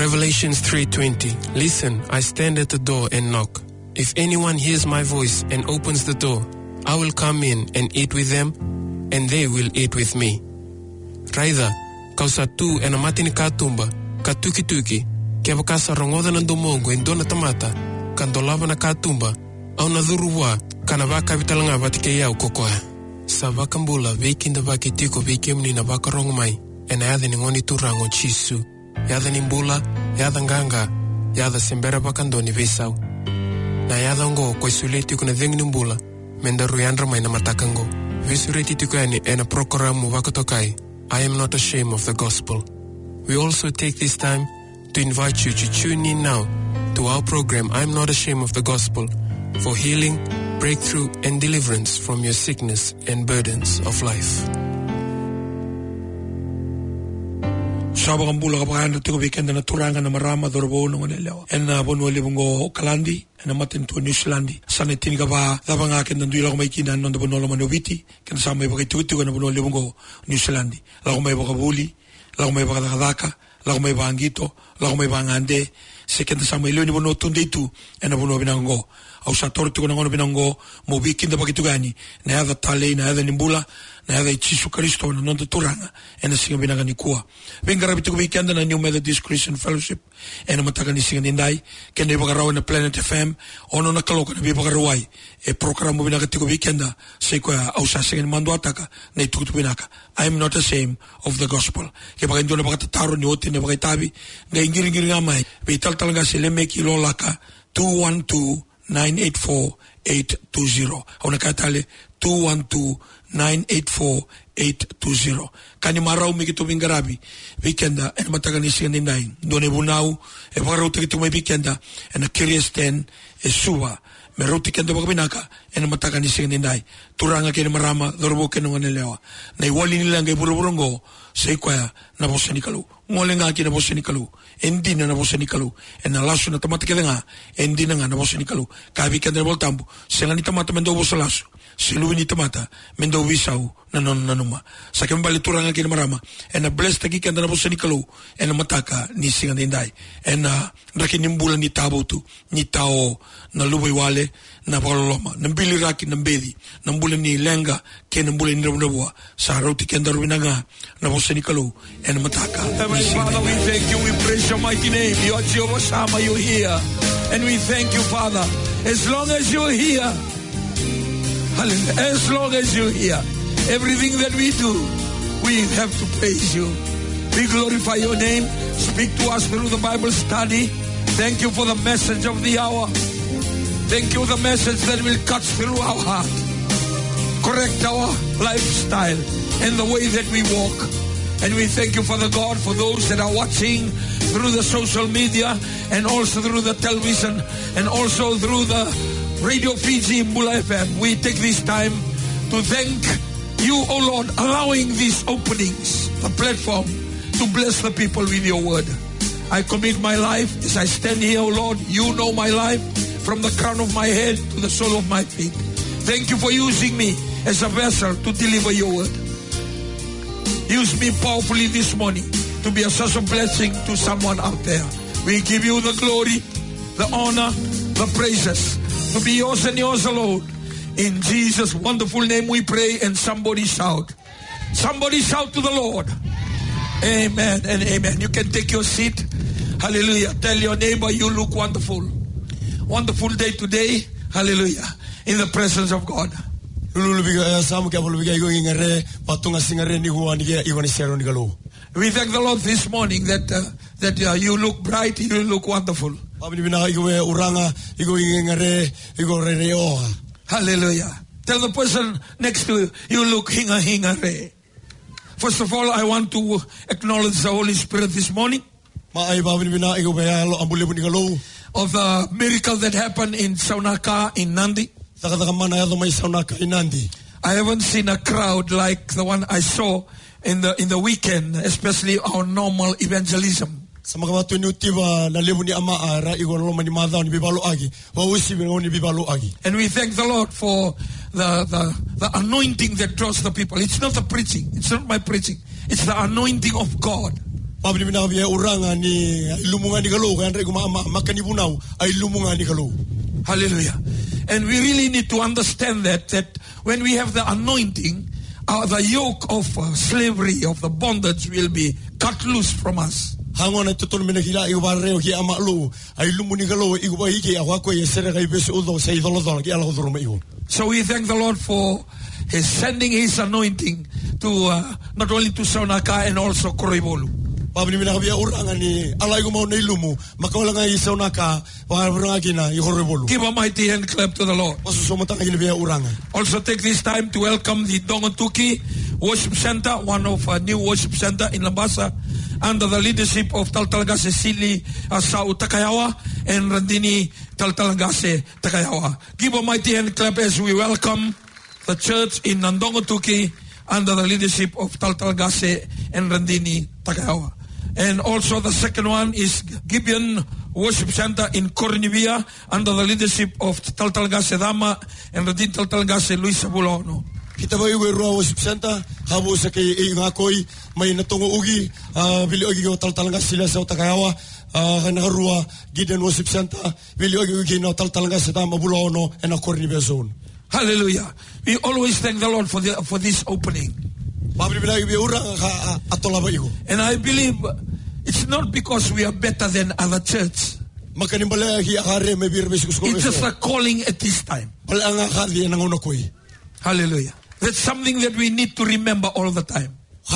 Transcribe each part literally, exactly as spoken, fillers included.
Revelations three twenty. Listen, I stand at the door and knock. If anyone hears my voice and opens the door, I will come in and eat with them, and they will eat with me. Raida, kausa tu ena matini katumba, katuki tuki, kia wakasa rongoda na domongo en dona tamata, kandolava na katumba, au na dhuruwa, kana waka vitalanga vatike yao kokoa. Sa wakambula, veikinda vaki tiko veikemni na waka rongomai, ena yadha ni ngoni turango chisu, yadha ni mbula, yadha nganga, yadha sembera wakandoni vesau. Na yadha ngo kwa isuleti kuna vengni mbula, menda ruyandra mai na matakango. Visureti tukani ena prokoramu wakotokai. I am not ashamed of the gospel. We also take this time to invite you to tune in now to our program, I am not ashamed of the gospel, for healing, breakthrough, and deliverance from your sickness and burdens of life. Sabang bula kapaganda tiko weekend na turanga na marama dorobo no nelewa. Ena bonwa libungo Kalandi, ena matin to New Zealandi. Sana tinika ba labang akin nanduila ko may kinan non bono manobiti, ken sa may bagay tutu na bono libungo New Zealandi. La ko may bakabuli, la ko may bakadaka, la ko may bangito, la ko may bangande. Second sa may luni bono tunde tu, ena bono binango. Au sa tortu ko nangono binango mo weekend ba kitugani. Na hada tale na hada nimbula. Na hada Jesu Kristo na nondo turanga ena singa binanga ni kuwa. Venga rabito ko weekend na New Methodist Christian Fellowship ena mataka ni singa nindai kene bagaraw na Planet F M ono na kaloka na bibagarawai e programo binanga tiko weekend se ko au sa singa mando ataka na itukutu binaka. I am not ashamed of the gospel. Ke bagay ndona bakataro ni ote ne bagay tabi nga ingiri-ngiri nga mai bital talaga sila meki lolaka two one two nine eight four eight two zero. Au nakatale two one two nine eight four eight two zero. Kani marau mi kitu mingarabi weekenda en matagani singa nine done bunau e pagaraw kitu may weekenda en a curious ten e suwa me roti kenda bagabinaka en matagani singa nine turanga kini marama dorbo kenu nganelewa na iwali nila ngay buruburungo sa ikwaya na bosa ni kalu ngole nga ki na bosa ni kalu endi na na bosa ni kalu en na laso na tamata keda nga endi na nga na bosa ni kalu ka weekenda voltambu singa ni tamata mendo bosa laso siluwi ni tamata mendo wisau na non nanuma sa kembali turanga kini marama en na bless tagi kenda na bosa ni kalu en na mataka ni singa nindai en na raki nimbula ni tabo tu ni tao na lubay wale na pagaloloma nambili raki nambedi nambula ni lenga ke nambula ni rabunabuwa sa rauti kenda rubinanga na bosa ni kalu en na mataka. Heavenly Father, we thank you, we praise your mighty name. You are Jehovah Shammah, you're here, and we thank you, Father, as long as you're here. Hallelujah. As long as you're here, everything that we do, we have to praise you. We glorify your name. Speak to us through the Bible study. Thank you for the message of the hour. Thank you for the message that will cut through our heart, correct our lifestyle and the way that we walk. And we thank you, Father God, for those that are watching through the social media and also through the television and also through the Radio Fiji Mbula F M. We take this time to thank you, O Lord, allowing these openings, a platform to bless the people with your word. I commit my life as I stand here, O Lord. You know my life from the crown of my head to the sole of my feet. Thank you for using me as a vessel to deliver your word. Use me powerfully this morning to be a source of blessing to someone out there. We give you the glory, the honor, the praises, to be yours and yours alone. In Jesus' wonderful name we pray, and somebody shout. Somebody shout to the Lord. Amen and amen. You can take your seat. Hallelujah. Tell your neighbor, you look wonderful. Wonderful day today. Hallelujah. In the presence of God. We thank the Lord this morning that uh, that uh, you look bright, you look wonderful. Hallelujah. Tell the person next to you, you look hinga hinga re. First of all, I want to acknowledge the Holy Spirit this morning of the miracle that happened in Saunaka in Nandi. I haven't seen a crowd like the one I saw in the in the weekend, especially our normal evangelism. And we thank the Lord for the, the, the anointing that draws the people. It's not the preaching. It's not my preaching. It's the anointing of God Pabli mina via uranga ni lumunga ni galo kan rego ma makani bunau ay lumunga ni galo. Hallelujah. And we really need to understand that that when we have the anointing, uh, the yoke of uh, slavery, of the bondage will be cut loose from us. Hangona tutun mina hila i warreo ki amalu ay lumuni galo i wa hiki a ko ye sere ga ibes udo sei dolo dolo ki ala dolo me iho. So we thank the Lord for his sending his anointing to uh, not only to Saunaka and also Koribolu. Pabli mina via uranga ni ala i mo nei lumu makawala nga i Saunaka wa uranga kina i Koribolu. Give a mighty hand clap to the Lord. Paso so mata ki via uranga. Also take this time to welcome the Dongotuki Worship Center, one of a new worship center in Lambasa, under the leadership of Taltalagase Sili Asau Takayawa and Randini Taltalagase Takayawa. Give a mighty hand clap as we welcome the church in Ndongotuki under the leadership of Taltalagase and Randini Takayawa. And also the second one is Gibeon Worship Center in Cornivia under the leadership of Taltalagase Dama and Randini Taltalagase Luisa Bulono. Kita ba iwe ruwa worship center habo sa kay ingakoi may natungo ugi bili ogi go taltalanga sila sa Takayawa kana ruwa Gideon Worship Center bili ogi ugi no taltalanga sa Dama Bulono and a Cornivia zone. Hallelujah. We always thank the Lord for the, for this opening. And I believe it's not because we are better than other churches. It's just a calling at this time. Hallelujah. That's something that we need to remember all the time.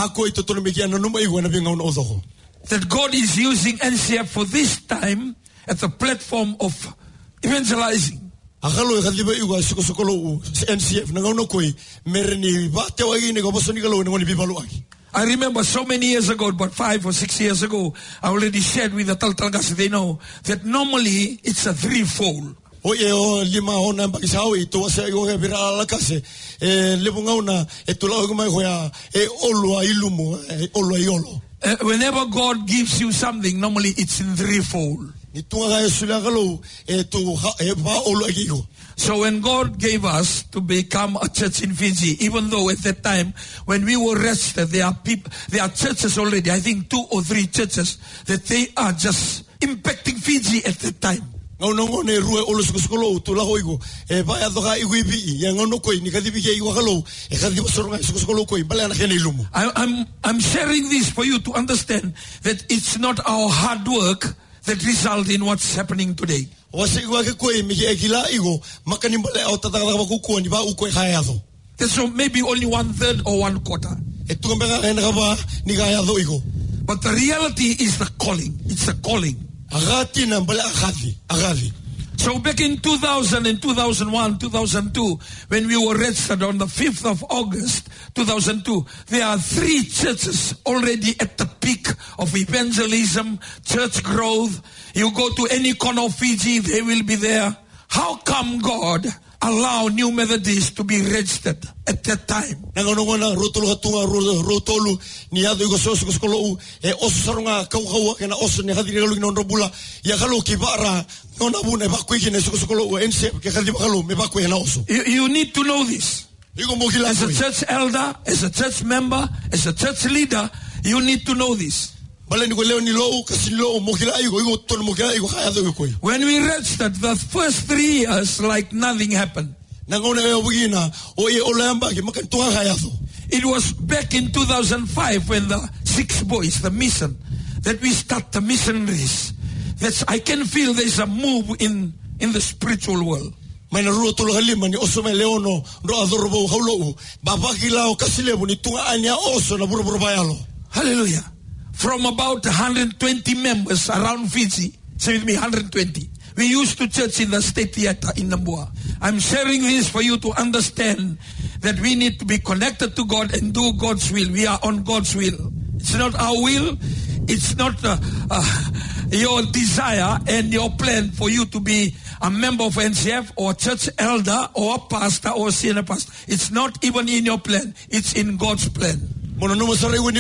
That God is using N C F for this time as a platform of evangelizing. I remember so many years ago, about five or six years ago, I already shared with the Taltalagase, they know that normally it's a threefold. O e o lima ona bakisau I to se o vira la kase e lebunga una e tula o mai hoya e olo ilumo e olo iolo. Whenever God gives you something, normally it's in threefold. So when God gave us to become a church in Fiji, even though at that time when we were registered, there are people, there are churches already, I think two or three churches that they are just impacting Fiji at that time. I'm, I'm, I'm sharing this for you to understand that it's not our hard work that result in what's happening today. That's so maybe only one third or one quarter. But the reality is the calling. It's the calling. So back in two thousand and two thousand one, two thousand two, when we were registered on the fifth of August two thousand two, there are three churches already at the peak of evangelism, church growth. You go to any corner of Fiji, they will be there. How come God allow New Methodists to be registered at that time? You, you need to know this. As a church elder, as a church member, as a church leader, you need to know this. When we registered the first three years, like nothing happened. It was back in two thousand five when the six boys, the mission, that we start the missionaries. That's, I can feel there's a move in, in the spiritual world. Hallelujah. From about one hundred twenty members around Fiji, say with me, one hundred twenty. We used to church in the State Theatre in Namboa. I'm sharing this for you to understand that we need to be connected to God and do God's will. We are on God's will. It's not our will. It's not uh, uh, your desire and your plan for you to be a member of N C F or a church elder or a pastor or a senior pastor. It's not even in your plan. It's in God's plan. Sometimes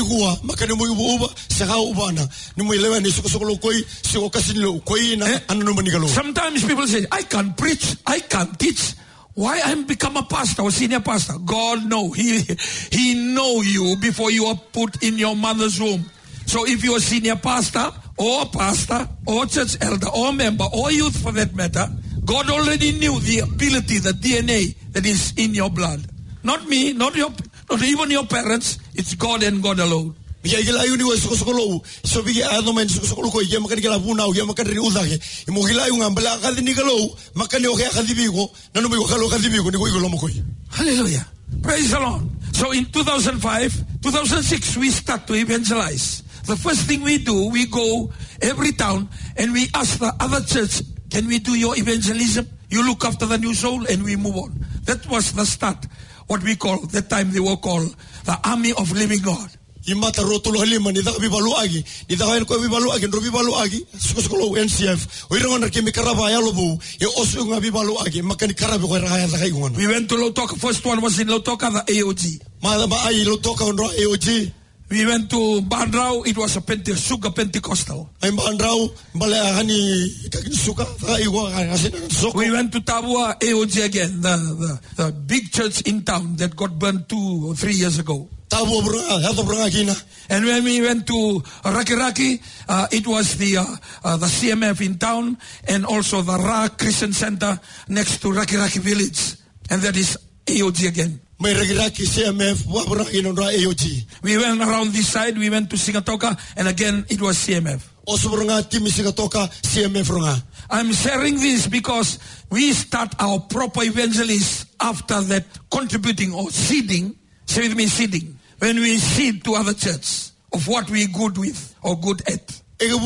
people say, I can't preach, I can't teach. Why I'm become a pastor or senior pastor? God know. He, he know you before you are put in your mother's womb. So if you're a senior pastor or pastor or church elder or member or youth for that matter, God already knew the ability, the D N A that is in your blood. Not me, not your, not even your parents. It's God and God alone. Bia gila yuni wa sukosokolo so bia ano men sukosokolo ko ye makani gila buna o ye makani udage imo gila yung ambala ka ni galo makani o kaya kadibigo nanu mo galo kadibigo ni ko igolo mo ko. Hallelujah. Praise the Lord. So in two thousand five, two thousand six we start to evangelize. The first thing we do, we go every town and we ask the other church, can we do your evangelism? You look after the new soul and we move on. That was the start. What we call, that time they were called the Army of Living God. Imata rotulo halima ni daka bibalu agi ni daka ko bibalu agi ro bibalu agi sukosokolo N C F o ironga ke mikaraba ya lobu e osu nga bibalu agi makani karabe ko raya daka ingon. We went to Lautoka. First one was in Lautoka, the A O G. Ma ba ai Lautoka on A O G. We went to Bandrau. It was a Pente, Suga Pentecostal. I'm Bandrau. Hani Suka. We went to Tabua, A O G again, the, the, the big church in town that got burned two or three years ago. And when we went to Raki Raki, uh, it was the uh, uh, the C M F in town and also the Ra Christian Center next to Raki Raki village. And that is A O G again. We went around this side, we went to Sigatoka, and again it was C M F. I'm sharing this because we start our proper evangelism after that contributing or seeding. Say with me, seeding. When we seed to other churches of what we good with or good at.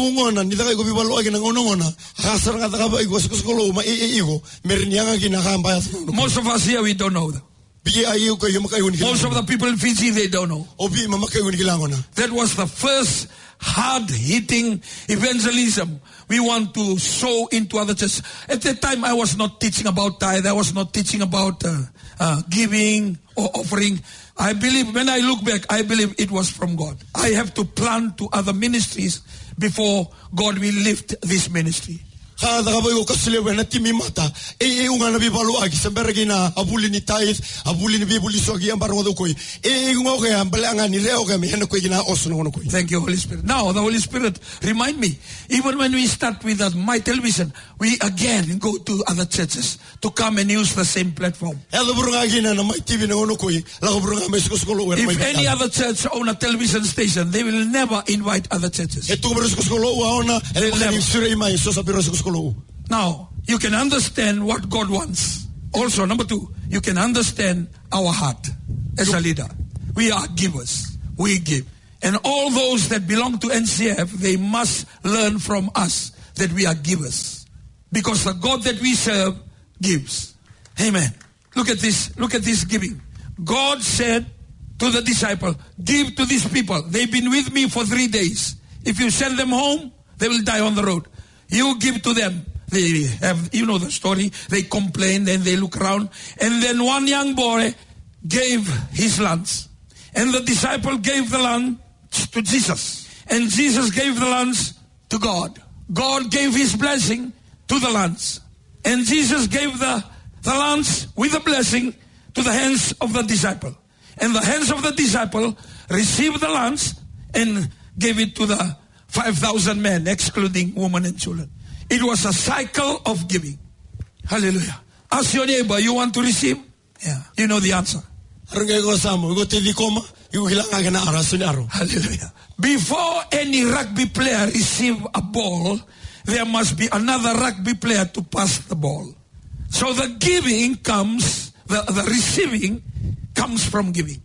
Most of us here, we don't know that. Most of the people in Fiji, they don't know. That was the first hard-hitting evangelism. We want to sow into other churches. At that time, I was not teaching about tithe. I was not teaching about uh, uh, giving or offering. I believe, when I look back, I believe it was from God. I have to plan to other ministries before God will lift this ministry. Ka da ba yo kasile we na timi mata e e unga na bibalo agi sembere gina abuli ni tais abuli ni bibuli so gi ambaro do koi e ngo ke ambelanga ni leo ke me heno ko gina osno no koi. Thank you, Holy Spirit. Now the Holy Spirit remind me, even when we start with that, my television, we again go to other churches to come and use the same platform. If any other church own a television station, they will never invite other churches. Now, you can understand what God wants. Also, number two, you can understand our heart as a leader. We are givers. We give. And all those that belong to N C F, they must learn from us that we are givers. Because the God that we serve gives. Amen. Look at this. Look at this giving. God said to the disciple, give to these people. They've been with me for three days. If you send them home, they will die on the road. You give to them. They have, you know the story. They complain and they look around. And then one young boy gave his lunch. And the disciple gave the lunch to Jesus. And Jesus gave the lunch to God. God gave his blessing to the lunch. And Jesus gave the, the lunch with a blessing to the hands of the disciple. And the hands of the disciple received the lunch and gave it to the five thousand men, excluding women and children. It was a cycle of giving. Hallelujah. Ask your neighbor, you want to receive? Yeah, you know the answer. Hallelujah. Before any rugby player receive a ball, there must be another rugby player to pass the ball. So the giving comes, the, the receiving comes from giving.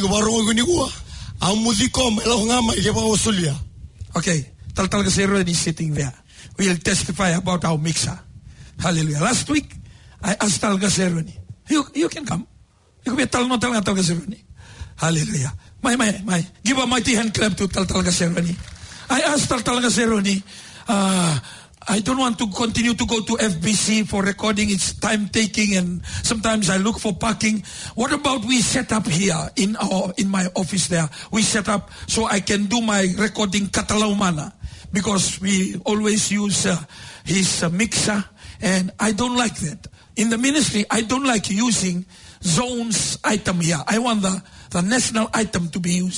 Okay, Taltal Gasero is sitting there. We'll testify about our mixer. Hallelujah. Last week, I asked Tal Gaseroni, you, you can come. You can be Tal no Tal Gaseroni. Hallelujah. My, my, my. Give a mighty hand clap to Tal Gaseroni. I asked Tal Gaseroni, uh, I don't want to continue to go to F B C for recording. It's time taking and sometimes I look for parking. What about we set up here in our in my office there? We set up so I can do my recording Catalumana because we always use uh, his uh, mixer and I don't like that. In the ministry, I don't like using zones item here. I want the, the national item to be used here.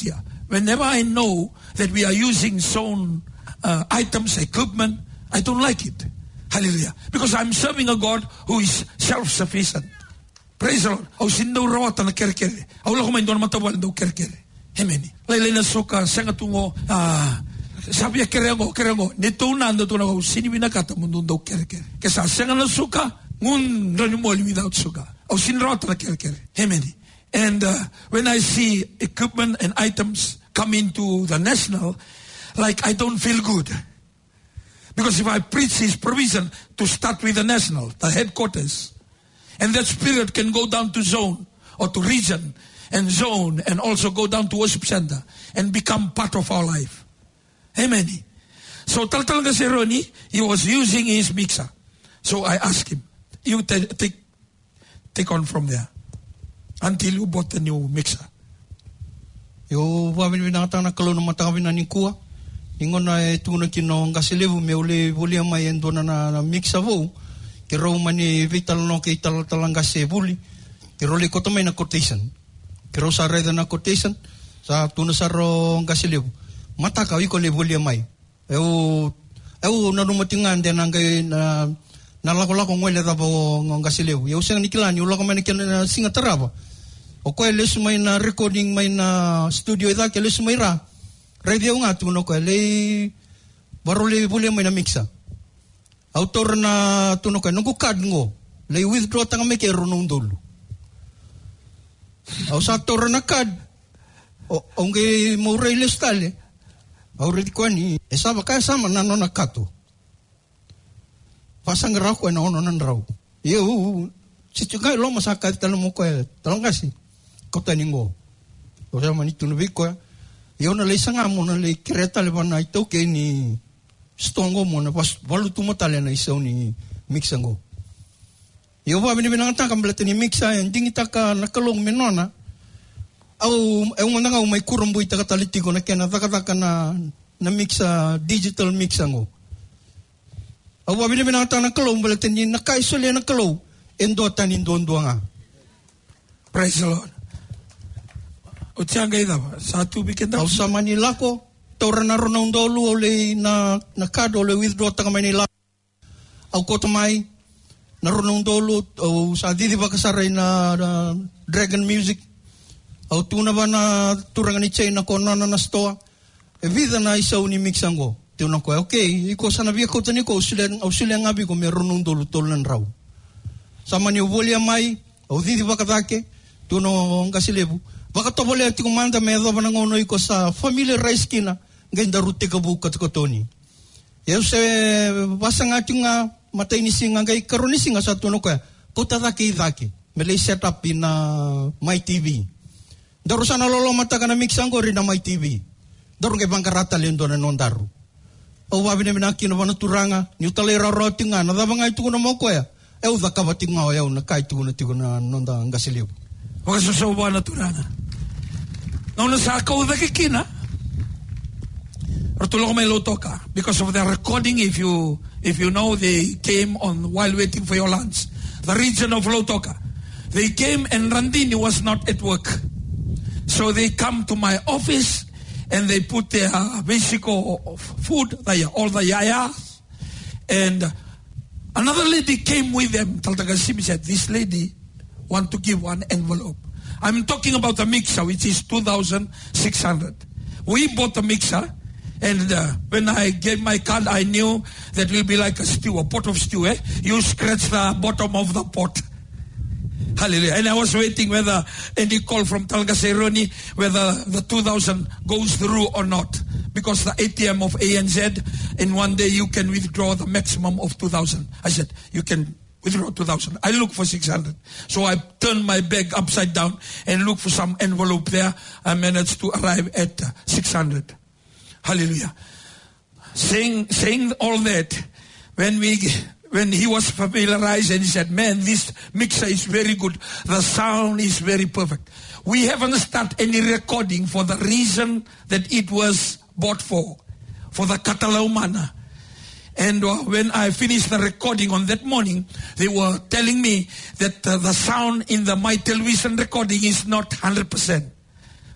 whenever I know that we are using zone uh, items, equipment, I don't like it. Hallelujah. Because I'm serving a God who is self-sufficient. Praise the Lord. Au sindaw rawat na kerkere. Au la kumain doon matawal daw kerkere. Amen. Lailay na suka senga tungo ah sabi ya kerengo kerengo nito nando to na au sini binakata mundo daw kerkere. Kesa senga na suka ngun ranimoli without suka. Au sin rawat na kerkere. Amen. And uh, when I see equipment and items come into the national, like I don't feel good. Because if I preach his provision to start with the national, the headquarters, and that spirit can go down to zone or to region and zone and also go down to worship center and become part of our life. Amen. So tal-tal kasi Ronnie, he was using his mixer. So I asked him, you t- take take on from there until you bought the new mixer. Yo wabin binatang na kalo na matawin na ningkuha. Ingon na e tuna kino ngasilevu me ule ule mai endo na na mixer vo. Kiro mani vital no ke tal talanga se buli. Kiro le koto mai na quotation. Kiro sa reda na quotation sa tuna sa ro ngasilevu. Mata ka iko le ule mai. Eu eu na numatingan de nangai na na lako lako ngwele da bo ngasilevu. Eu seng nikilani ulo ka mani kena singa taraba. O koe lesu mai na recording mai na studio ida ke lesu mai ra. Radio nga tu no koe le baro le bule mai na mixa. Autor na tu no koe no kad ngo le withdraw tanga me ke rono ndolo. Au sa tor na kad. O onge mo re le stale. Au re ko ni esa ba ka sama na no na kato. Pasang ra ko na ono nan rau. Eu si tu ga lo masaka talo mo koe. Talong kasi. Kota ningo. O sa manito no biko. Yo na le sanga mo na le kreta le bana ito ke ni stongo mo na pas valu tu motale na iso ni mixango. Yo ba bini binang ta kamblete ni mixa en dingi taka nakalong menona. Au e un nga mai kurumbu ita katalitiko na kena taka taka na na mixa digital mixango. Au ba bini binang ta nakalong blete ni nakaiso le nakalo endo tanin dondo nga. Praise the Lord. O tianga ida ba? Satu bikin dah. Au sa Manila ko, tora na ronong dolu ole na na kado ole withdraw taka Manila. Au ko tamai na ronong dolu au sa didi ba kasaray na, na Dragon Music. Au tuna ba na turangan ni China ko na na stoa. E vida na isa uni mixango. Tuna ko okay, iko sana biya ko tani ko usilen usilen ngabi ko me ronong dolu tolan raw. Sa mani volia mai au didi ba katake tuno ngasilebu. Baka to bole ati kumanda me do bana ngono iko sa family rice kina ngenda rute ka buka ko toni. Eu se basanga tinga matai ni singa ngai karoni singa sa tuno ka kota daki daki me le set up in uh, My T V. Daru sana lolo mata kana mixango ri na My T V. Daru ngai bangkarata lendo na nondaru. O wa bine bina kino bana turanga ni utale ra ro tinga na da banga itu na mo ko ya. Eu da ka batinga o eu na kai tu na tigo na nonda ngasiliu. Waka susawa na turanga. Nauna sa ako da kikina. Ratulo ko may lotoka. Because of the recording, if you if you know, they came on while waiting for your lunch. The region of Lotoka. They came and Randini was not at work. So they come to my office and they put their basic food, all the yayas. And another lady came with them. Taltagasimi said, this lady want to give one envelope. I'm talking about a mixer, which is two thousand six hundred. We bought a mixer, and uh, when I gave my card, I knew that will be like a stew, a pot of stew. Eh? You scratch the bottom of the pot. Hallelujah. And I was waiting whether any call from Talgaseroni, whether the two thousand goes through or not. Because the A T M of A N Z, in one day you can withdraw the maximum of two thousand. I said, you can withdraw two thousand. I look for six hundred. So I turned my bag upside down and looked for some envelope there. I managed to arrive at uh, six hundred. Hallelujah. Saying, saying all that, when we, when he was familiarized and he said, man, this mixer is very good. The sound is very perfect. We haven't started any recording for the reason that it was bought for, for the Catalaumana. And uh, when I finished the recording on that morning, they were telling me that uh, the sound in the My Television recording is not one hundred percent.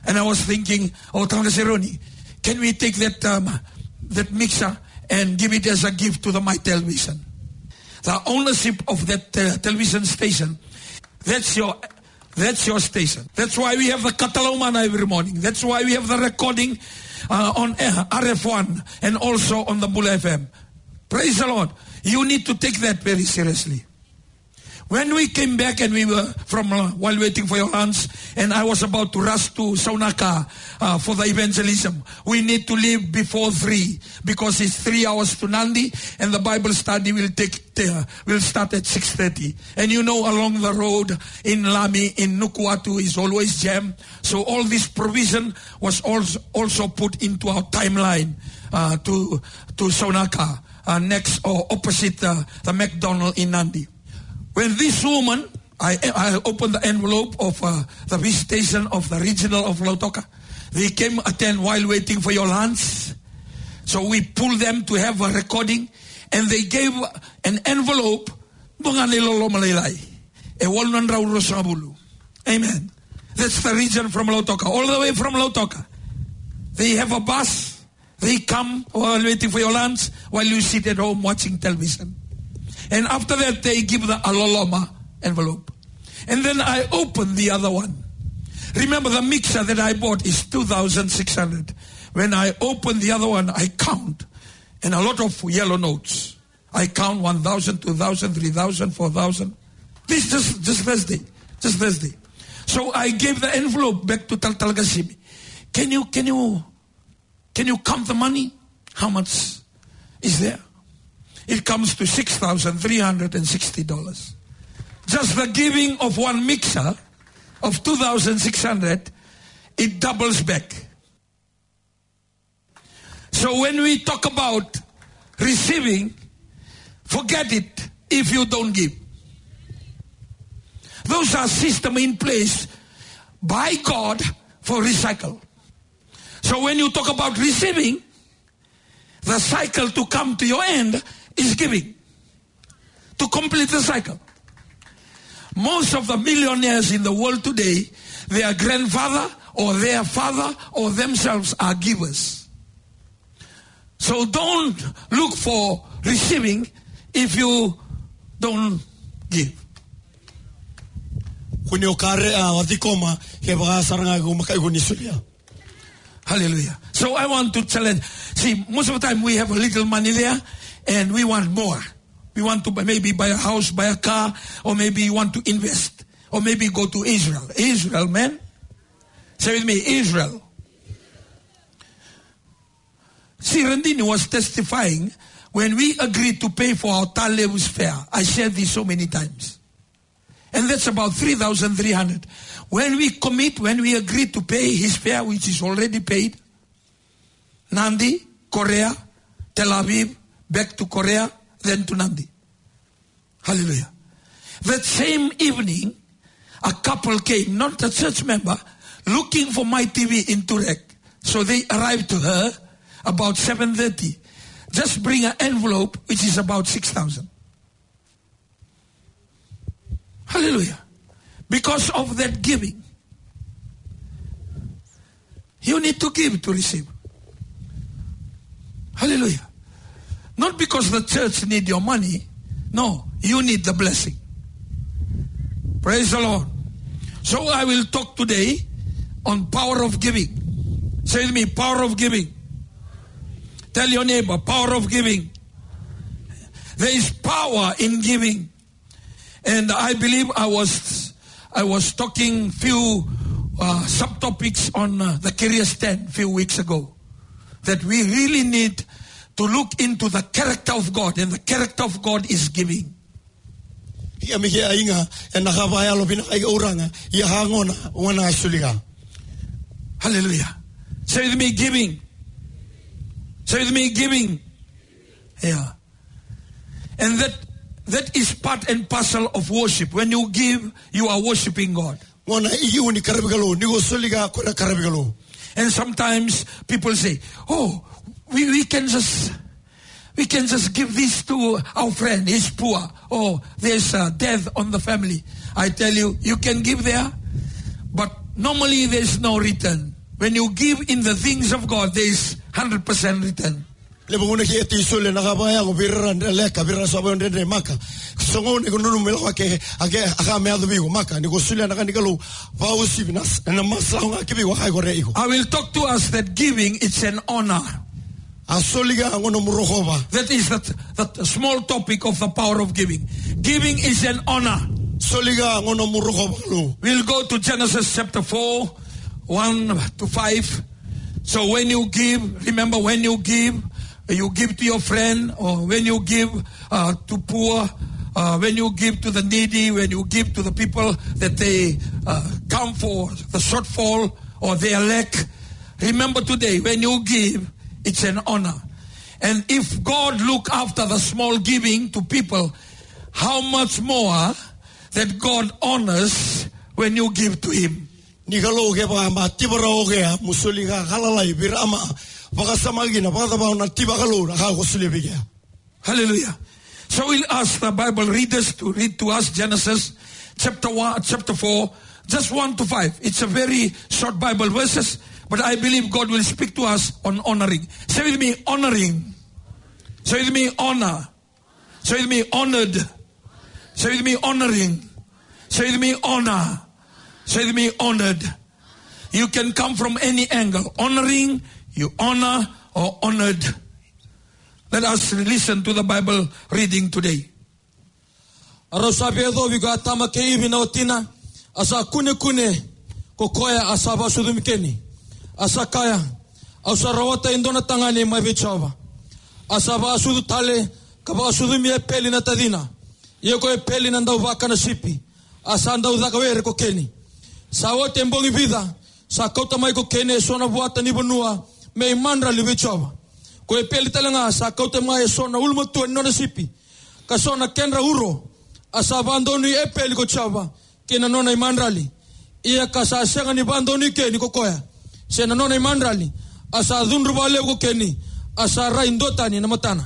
And I was thinking, oh, Tangasironi, can we take that um, that mixer and give it as a gift to the My Television? The ownership of that uh, television station, that's your that's your station. That's why we have the Catalomana every morning. That's why we have the recording uh, on R F one and also on the Bull F M. Praise the Lord. You need to take that very seriously. When we came back and we were from uh, while waiting for your lunch, and I was about to rush to Saunaka uh, for the evangelism, we need to leave before three because it's three hours to Nandi, and the Bible study will take uh, will start at six thirty. And you know, along the road in Lami, in Nukuatu, is always jam. So all this provision was also also put into our timeline uh, to to Saunaka, uh, next or opposite uh, the McDonald in Nandi. When this woman, I, I opened the envelope of uh, the visitation of the regional of Lautoka. They came attend while waiting for your lunch. So we pulled them to have a recording, and they gave an envelope. Amen. That's the region from Lautoka, all the way from Lautoka. They have a bus. They come while waiting for your lunch, while you sit at home watching television. And after that, they give the Aloloma envelope. And then I open the other one. Remember, the mixer that I bought is two thousand six hundred. When I open the other one, I count. And a lot of yellow notes. I count one thousand, two thousand, three thousand, four thousand. This just, just Thursday. Just Thursday. So I gave the envelope back to Taltalgasimi. Can you, can you, can you count the money? How much is there? It comes to six thousand three hundred sixty dollars. Just the giving of one mixer of two thousand six hundred, it doubles back. So when we talk about receiving, forget it if you don't give. Those are systems in place by God for recycle. So when you talk about receiving, the cycle to come to your end is giving. To complete the cycle. Most of the millionaires in the world today, their grandfather or their father or themselves are givers. So don't look for receiving if you don't give. Hallelujah. So I want to challenge. See, most of the time we have a little money there and we want more. We want to maybe buy a house, buy a car, or maybe you want to invest, or maybe go to Israel. Israel, man. Say with me, Israel. See, Randini was testifying when we agreed to pay for our Taleb's fare. I shared this so many times. And that's about three thousand three hundred. When we commit, when we agree to pay his fare, which is already paid, Nandi, Korea, Tel Aviv, back to Korea, then to Nandi. Hallelujah. That same evening, a couple came, not a church member, looking for my T V in Turek. So they arrived to her about seven thirty. Just bring an envelope, which is about six thousand. Hallelujah. Because of that giving. You need to give to receive. Hallelujah. Not because the church need your money. No, you need the blessing. Praise the Lord. So I will talk today on power of giving. Say with me, power of giving. Tell your neighbor, power of giving. There is power in giving. And I believe I was I was talking few uh, subtopics on uh, the career stand few weeks ago. That we really need to look into the character of God, and the character of God is giving. Hallelujah. Say with me, giving. Say with me, giving. Yeah. And that that is part and parcel of worship. When you give, you are worshiping God. And sometimes people say, oh, we, we can just we can just give this to our friend, he's poor. Oh, there's a death on the family. I tell you, you can give there, but normally there's no return. when you give in the things of God, there is one hundred percent return. Le bongone ke eti sole na ga baya go birra ndele ka birra so ba ndele maka. Songo ne go nunu melo ke age aga me adu bigo maka ni go sule na ga ni galo va o sibinas na masla ga ke bigo ga go re iko. I will talk to us that giving it's an honor. That is that, that small topic of the power of giving. Giving is an honor. We'll go to Genesis chapter four, one to five. So when you give, remember when you give, you give to your friend, or when you give uh, to poor, uh, when you give to the needy, when you give to the people that they uh, come for the shortfall or their lack. Remember today, when you give, it's an honor. And if God look after the small giving to people, how much more that God honors when you give to Him. Hallelujah. So we'll ask the Bible readers to read to us Genesis chapter one, chapter four, just one to five. It's a very short Bible verses. But I believe God will speak to us on honoring. Say with me, honoring. Say with me, honor. Say with me, honored. Say with me, honoring. Say with me, honor. Say with me, honored. You can come from any angle. Honoring, you honor, or honored. Let us listen to the Bible reading today. Asakaya, Asarawata indona tangani mavichava. Asaba sudu tale, kaba sudu mi peli na tadina. Yeko e peli na ndauwaka na sipi. Asanda udakawere ko keni. Sawote mbongi vida, sa kota mai ko keni sona buata ni bonua, me mandra livichava. Ko e peli talanga sa kota mai sona ulmo tu nona sipi. Ka sona kenra uro, asaba andoni e peli ko chava, kena nona imandrali. Ia ka sa senga ni bandoni keni ko koya. Sena nona imandrali asa dhunru wale ko keni asa raindota ni namatana.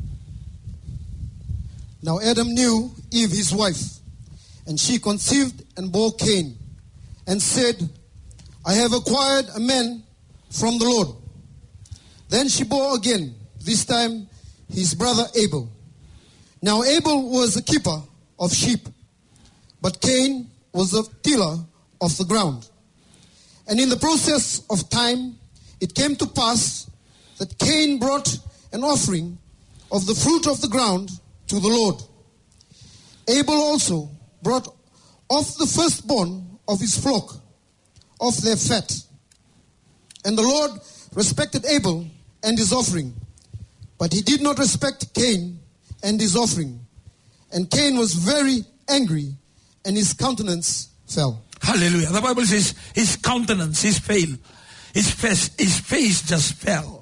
Now Adam knew Eve his wife, and she conceived and bore Cain, and said, I have acquired a man from the Lord. Then she bore again, this time his brother Abel. Now Abel was a keeper of sheep, but Cain was a tiller of the ground. And in the process of time, it came to pass that Cain brought an offering of the fruit of the ground to the Lord. Abel also brought of the firstborn of his flock, of their fat. And the Lord respected Abel and his offering, but he did not respect Cain and his offering. And Cain was very angry, and his countenance fell. Hallelujah. The Bible says his countenance, his face, his face, his face just fell.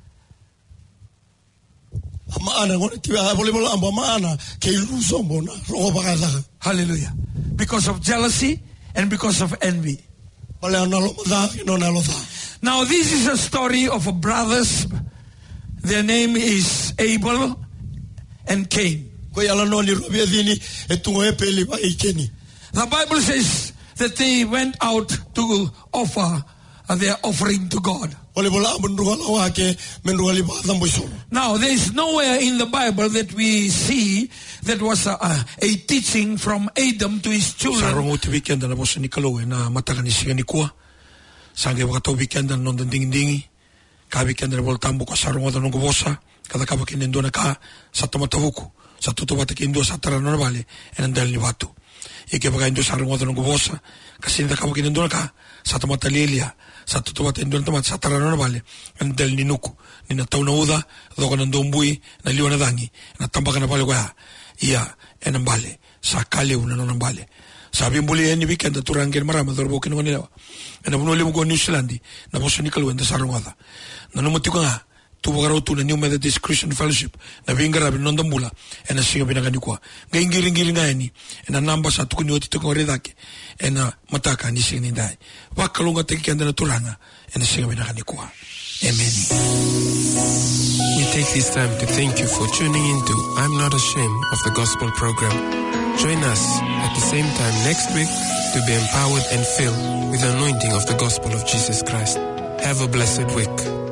Hallelujah. Because of jealousy and because of envy. Now this is a story of a brothers. Their name is Abel and Cain. The Bible says that they went out to offer their offering to God. Now, there is nowhere in the Bible that we see that was a, a, a teaching from Adam to his children. Ike baka indo sarung wado nungu bosa kasi nda kabo kini ndona ka satu mata lilia satu tu mata indo tamat satara nona bale ndel ni nuku ni na tau na uda doko na ndombui na liwa na dangi na tambaka na bale kwa ia ena bale sa kale una nona bale sabi mbuli eni weekend turangel marama dorbo kino nilawa ena buno limu go New Zealand na bosa ni kalu enda sarung wada na numuti ko nga tubo garo tu na New Methodist Christian Fellowship na bingara bin nondambula ena singa binagani kwa ngaingiri ngiri ngaini ena namba sa tukuni oti tukore dake ena mataka ni singa ndai wakalunga teki anda na turanga ena singa binagani kwa. Amen. We take this time to thank you for tuning into I'm Not Ashamed of the Gospel program. Join us at the same time next week to be empowered and filled with the anointing of the gospel of Jesus Christ. Have a blessed week.